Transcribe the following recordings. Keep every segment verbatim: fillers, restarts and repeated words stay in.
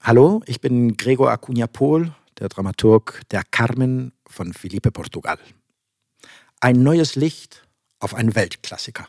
Hallo, ich bin Gregor Acuna Pohl, der Dramaturg der Carmen von Felipe Portugal. Ein neues Licht auf einen Weltklassiker.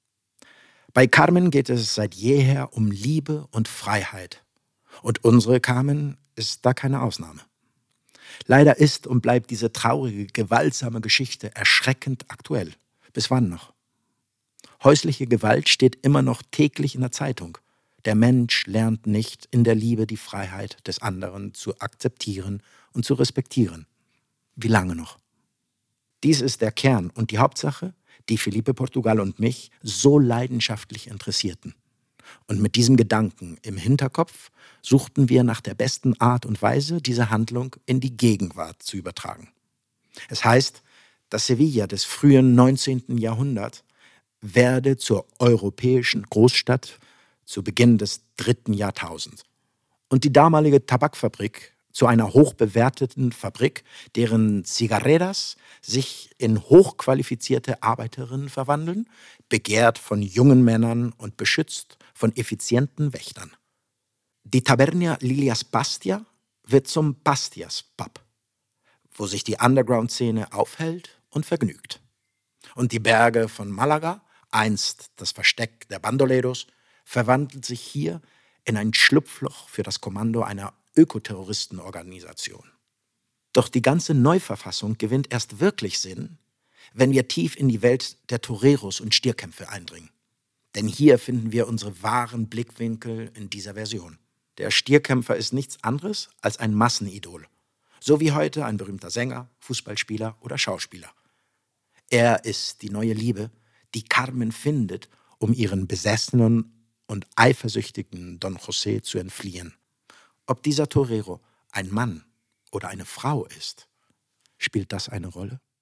Bei Carmen geht es seit jeher um Liebe und Freiheit. Und unsere Carmen ist da keine Ausnahme. Leider ist und bleibt diese traurige, gewaltsame Geschichte erschreckend aktuell. Bis wann noch? Häusliche Gewalt steht immer noch täglich in der Zeitung. Der Mensch lernt nicht, in der Liebe die Freiheit des anderen zu akzeptieren und zu respektieren. Wie lange noch? Dies ist der Kern und die Hauptsache, die Felipe Portugal und mich so leidenschaftlich interessierten. Und mit diesem Gedanken im Hinterkopf suchten wir nach der besten Art und Weise, diese Handlung in die Gegenwart zu übertragen. Es heißt, das Sevilla des frühen neunzehnten Jahrhunderts werde zur europäischen Großstadt zu Beginn des dritten Jahrtausends. Und die damalige Tabakfabrik zu einer hochbewerteten Fabrik, deren Cigarreras sich in hochqualifizierte Arbeiterinnen verwandeln, begehrt von jungen Männern und beschützt von effizienten Wächtern. Die Tabernia Lilias Bastia wird zum Bastias Pub, wo sich die Underground-Szene aufhält und vergnügt. Und die Berge von Malaga, einst das Versteck der Bandoleros, verwandelt sich hier in ein Schlupfloch für das Kommando einer Ökoterroristenorganisation. Doch die ganze Neuverfassung gewinnt erst wirklich Sinn, wenn wir tief in die Welt der Toreros und Stierkämpfe eindringen. Denn hier finden wir unsere wahren Blickwinkel in dieser Version. Der Stierkämpfer ist nichts anderes als ein Massenidol. So wie heute ein berühmter Sänger, Fußballspieler oder Schauspieler. Er ist die neue Liebe, die Carmen findet, um ihren besessenen und eifersüchtigen Don José zu entfliehen. Ob dieser Torero ein Mann oder eine Frau ist, spielt das eine Rolle?